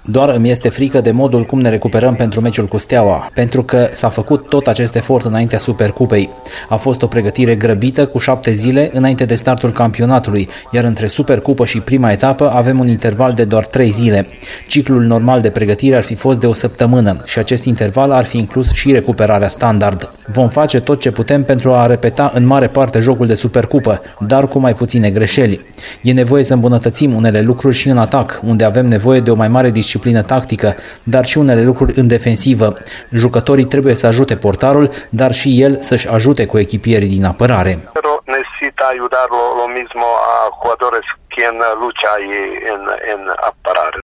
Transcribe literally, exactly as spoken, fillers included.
Doar îmi este frică de modul cum ne recuperăm pentru meciul cu Steaua, pentru că s-a făcut tot acest efort înaintea Supercupei. A fost o pregătire grăbită cu șapte zile înainte de startul campionatului, iar între Supercupă și prima etapă avem un interval de doar trei zile. Ciclul normal de pregătire ar fi fost de o săptămână și acest interval ar fi inclus și recuperarea standard. Vom face tot ce putem pentru a repeta în mare parte jocul de Supercupă, dar cu mai puține greșeli. E nevoie să îmbunătățim unele lucruri și în atac, unde avem nevoie de o mai mare disciplină tactică, dar și unele lucruri în defensivă. Jucătorii trebuie să ajute portarul, dar și el să-și ajute cu echipierii din apărare. Necesita ayudar lo, lo mismo a jugadores quien lucha ahí en, en apărare.